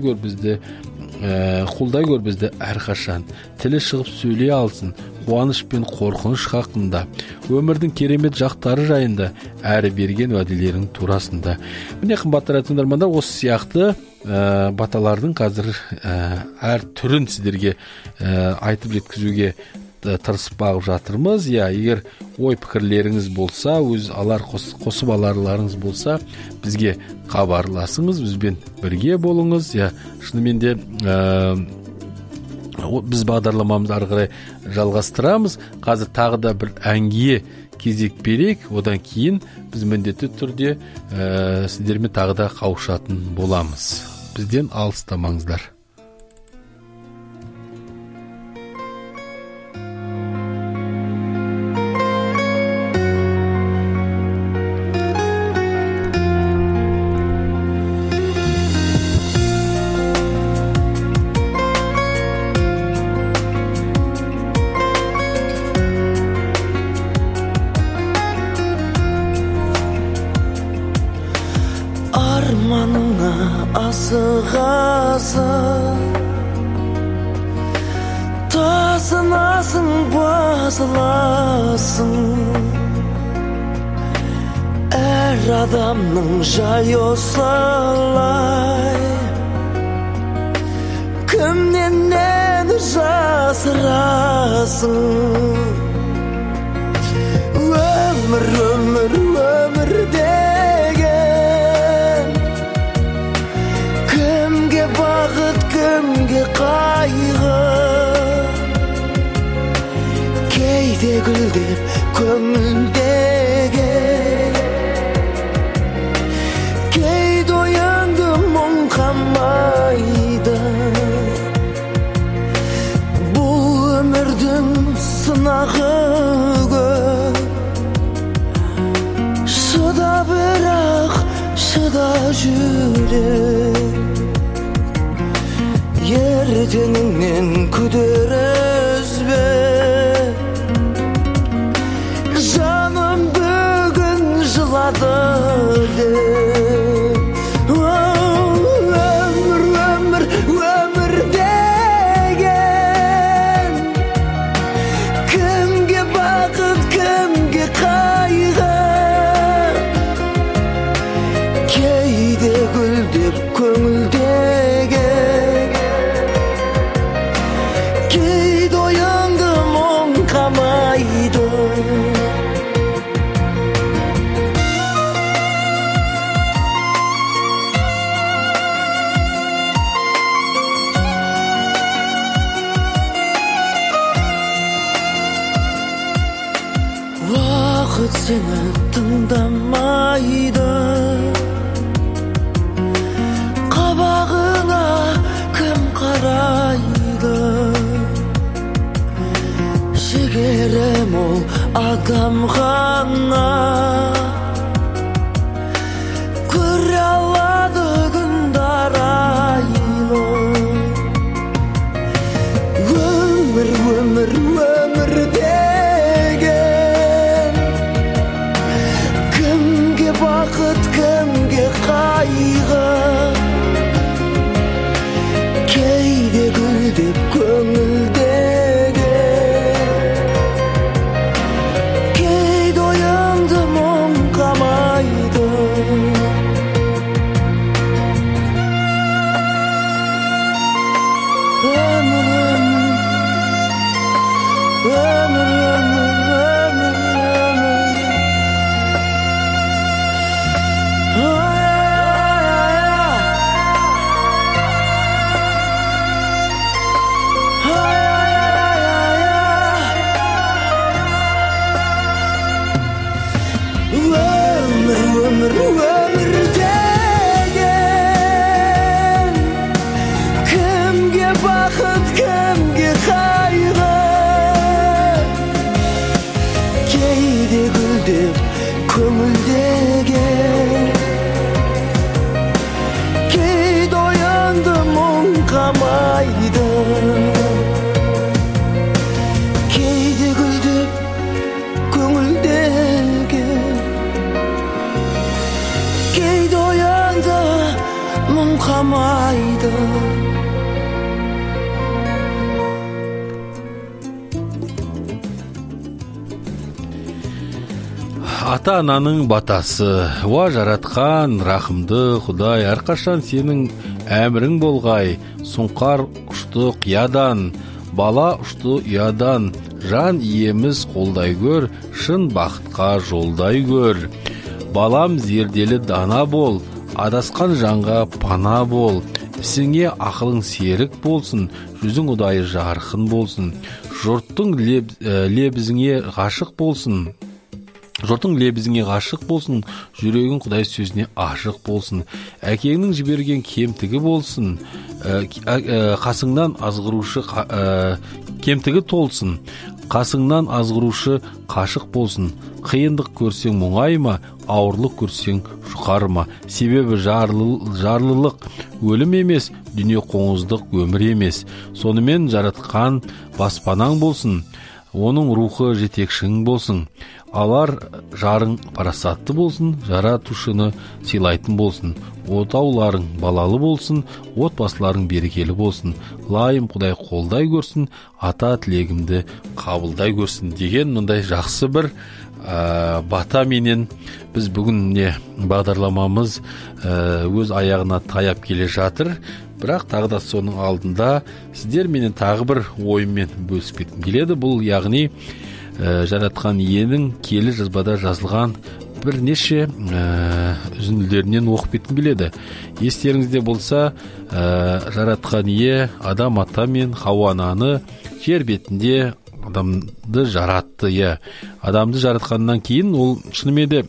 көр бізді әрқашан. Тілі шығып сөйлей алсын, қуаныш пен қорқыныш хақында, өмірдің керемет жақтары жайында, әрі берген уәделерің турасында. Міне қымбатты радио тыңдармандар, осы сияқты баталардың қазір әр түрін сіздерге айтып жеткізуге тырысып бағып жатырмыз. Егер ой пікірлеріңіз болса, өз қосып аларларыңыз болса, бізге хабарласыңыз, бізбен бірге болыңыз. Шынымен де біз бағдарламамызды ары қарай жалғастырамыз. Қазір тағы да бір әнге кезек берейік, одан кейін біз міндетті түрде сіздермен тағы да қауышатын боламыз. Бізден алыстамаңыздар. басыласың, тасынасың, басыласың. Әр адамның жайы осылай, кімнен нені жасырасың? Өмір, өмір, өмір деген, кімге бақыт, кімге қайғы? Кейде гүлдеп көңілдегі, кейде оянды мұң қамайды. Бұл өмірдің сынағы көп, шыда бірақ шыда жүрек. Ертеңіңнен күдер үзбе, жаным бүгін жылады деп. Өмір, өмір, өмір деген, кімге бақыт, кімге қайғы? Кейде гүлдеп көңілдегі, кейде оянды мұң қамайды. Уақыт сені тыңдамайды, қабағына кім қарайды? Жігері мол адам ғана көре алады күндар айлы. Өмір, өмір, өмір деген, кімге бақыт, кімге қайғы? Кейде гүлдеп көңілдегі, кейде оянды мұң қамайды. Өмір, өмір, өмір, өмір. Өмір, өмір, өмір деген, кімге бақыт, кімге қайғы? Кейде гүлдеп көңілдегі, кейде оянды мұң қамайды. Кейде гүлдеп көңілдегі, кейде оянды мұң қамайды. Ата-ананың батасы, уа жаратқан рахымды Құдай, әрқашан сенің әмірің болғай. Сұңқар ұшты қиядан, бала ұшты ұядан, жан иеміз қолдай көр, шын бақытқа жолдай көр. Балам зерделі дана бол, адасқан жанға пана бол. Ісіңе ақылың серік болсын, жүзің ұдайы жарқын болсын. Жұрттың лебізіңе ғашық болсын, жұртың лебізіңе ғашық болсын, жүрегің Құдай сөзіне ашық болсын. Әкеңнің жіберген кемтігі болсын, қасыңнан азғырушы кемтігі толсын. Қасыңнан азғырушы қашық болсын. Қиындық көрсең мұңайма, ауырлық көрсең жұқарма. Себебі жарлылық өлім емес, дүние қоңыздық өмір емес. Сонымен жаратқан баспанаң болсын, оның рухы жетекшің болсын. Алар жарың парасатты болсын, жаратушыны сыйлайтын болсын. отауларың балалы болсын, отбасыларың берекелі болсын, лайым Құдай қолдай көрсін, ата тілегімді қабылдай көрсін деген мындай жақсы бір бата менен біз бүгін бағдарламамыз өз аяғына таяп келе жатыр. Бірақ тағы да соның алдында сіздер менен тағы бір ойыммен бөлісіп кеткім келеді. Бұл яғни жаратқан иенің киелі жазбада жазылған бірнеше үзінділерінен оқып кеткім келеді. Естеріңізде болса, жаратқан ие адам ата мен Хауа ананы жер бетінде адамды жаратты. Адамды жаратқаннан кейін ол шынымен де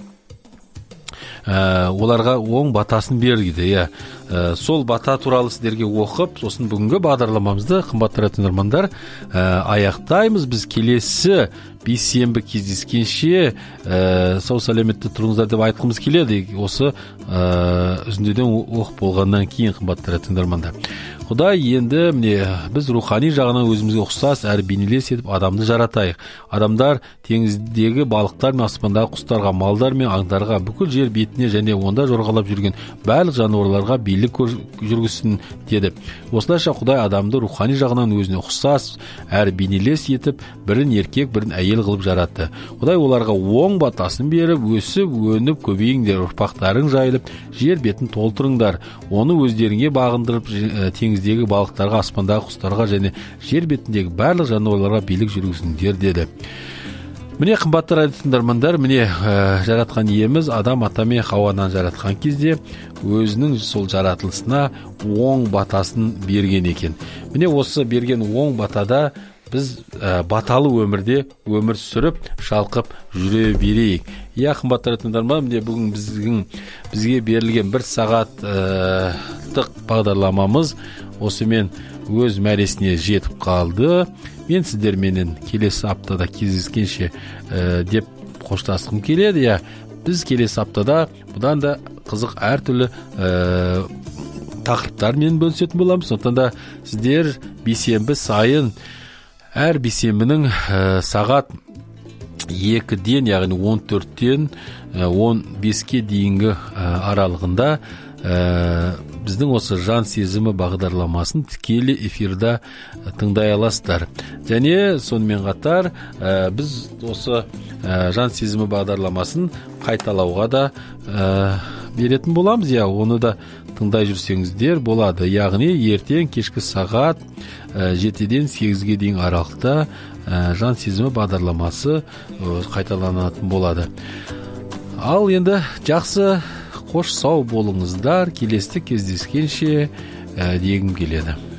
оларға оң батасын берді. Сол бата туралы сіздерге оқып, сосын бүгінгі бағдарламамызды, қымбатты тыңдармандар, аяқтаймыз. Біз келесі бейсенбі кездескенше сау сәлеметті тұрыңыздар деп айтқымыз келеді. Осы үзіндіден оқып болғаннан кейін, қымбатты тыңдармандар. Құдай енді біз рухани жағынан өзімізге ұқсас әрі бейнелес етіп адамды жаратайық. Адамдар теңіздегі балықтар мен аспандағы құстарға, малдар мен аңдарға, бүкіл жер бетіне және онда жорғалап жүрген барлық жануарларға билік жүргізсін деді. Осылайша Құдай адамды рухани жағынан өзіне ұқсас әрі бейнелес етіп, бірін еркек, бірін әйел қылып жаратты. Құдай оларға оң батасын беріп, өсіп, өніп, көбейіңдер, ұрпақтарың жайылып, жер бетін толтырыңдар. Оны өздеріңе бағындырып, теңіздегі балықтарға, аспандағы құстарға және жер бетіндегі барлық жануарларға билік жүргізіңдер деді. Міне, қымбатты радио тыңдармандар, міне жаратқан иеміз адам ата мен Хауадан жаратқан кезде өзінің сол жаратылысына оң батасын берген екен. Міне осы берген оң батада біз баталы өмірде өмір сүріп, шалқып жүре берейік. Қымбатты тыңдармандар, міне бүгін бізге берілген 1 сағаттық бағдарламамыз осымен өз мәресіне жетіп қалды. Мен сіздерменен келесі аптада кездескенше деп қоштасқым келеді. Біз келесі аптада бұдан да қызық әртүрлі тақырыптармен бөлісетін боламыз. Сондықтан да сіздер бейсенбі сайын әр бейсенбінің сағат 2-ден, яғни 14-тен 15-ке дейінгі аралығында біздің осы жан сезімі бағдарламасын тікелей эфирда тыңдай аласыздар. Және сонымен қатар біз осы жан сезімі бағдарламасын қайталауға да беретін боламыз. Оны да тыңдай жүрсеңіздер болады. Яғни ертең кешкі сағат 7-ден 8-ге дейін аралықта жан сезімі бағдарламасы қайталанатын болады. Ал енді жақсы, қош сау болыңыздар. Келесі кездескенше дегім келеді.